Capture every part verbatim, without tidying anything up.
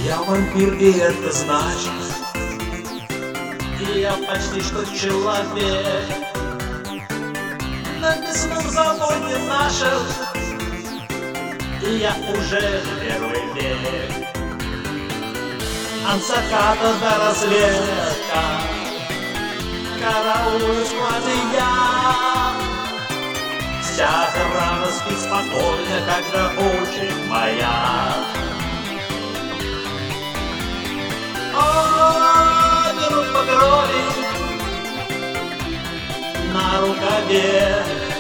Я вампир, и это значит, и я почти что человек. Написано в законе нашем, и я уже первый век. От заката до рассвета караулю склады я. Вся охрана спит спокойно, когда очередь моя. О, берут по крови на рукаве.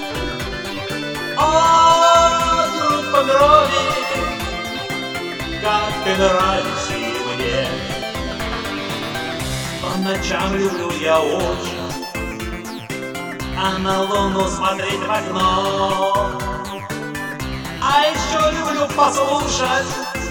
О, берут по крови, как ты нравишься и мне. По ночам люблю я очень, а на луну смотреть в окно. А еще люблю послушать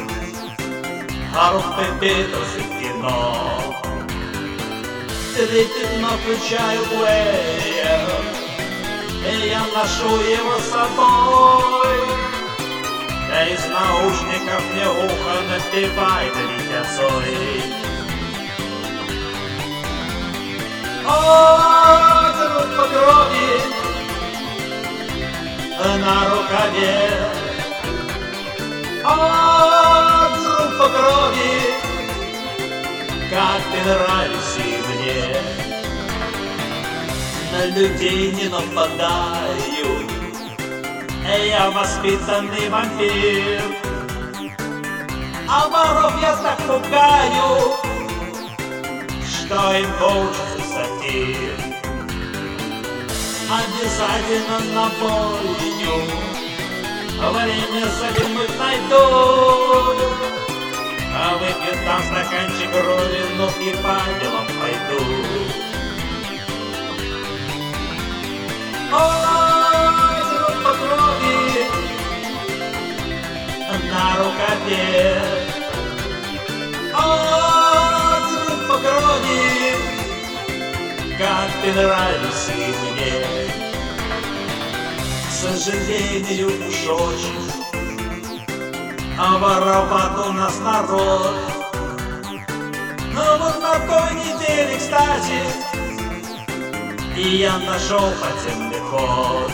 Харуфа Петрус и кино. Трепетно но включаю плеер, и я ношу его с собой. Да из наушников мне ухо напевает Витя Цой. О, берут по крови на рукаве. О, берут по крови, как ты нравишься и мне. На людей не нападаю, я воспитанный вампир. А воров я так пугаю, что им получится сатир. Обязательно на бойню время заглянуть найду. А выпью там стаканчик крови, но и по делам пойду. Ой, берут по крови на рукаве. Ой, берут по крови, как ты нравишься и мне. К сожалению, уж очень а вороват у нас народ. Но вот на той неделе, кстати, и я нашел подземный ход.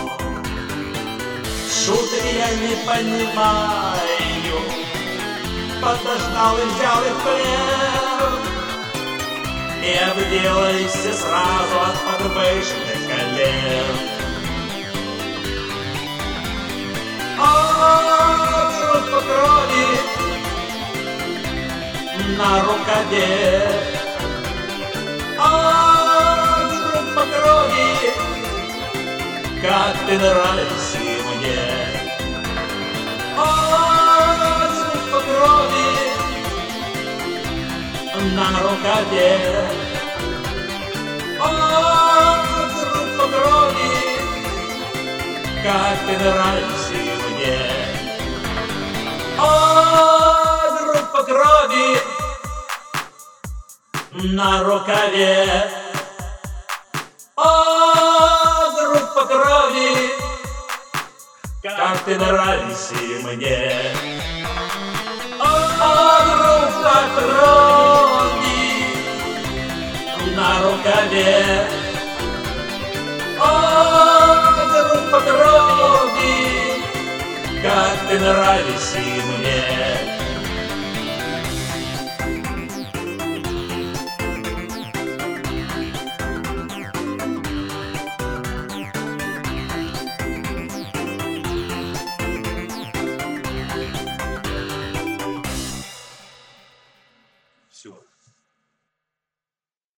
Шуток я не понимаю, подождал и взял их в плен. И обделались все сразу от подвышенных колен. О, берут по крови на рукаве. О, берут по крови, как ты нравишься и мне. О, берут по крови на рукаве. О, берут по крови, как ты нравишься и мне. О, берут по крови на рукаве. О, берут по крови, как ты нравишься и мне. О, берут по крови на рукаве. О, берут по крови, как ты нравишься и мне.